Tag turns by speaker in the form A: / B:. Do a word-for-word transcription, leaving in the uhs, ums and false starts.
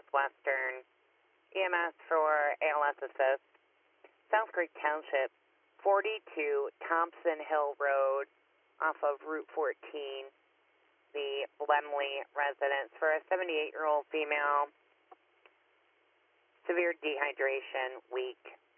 A: Southwestern, E M S for A L S Assist, South Creek Township, forty-two Thompson Hill Road off of Route fourteen, the Blemley residence for a seventy-eight-year-old female, severe dehydration, weak,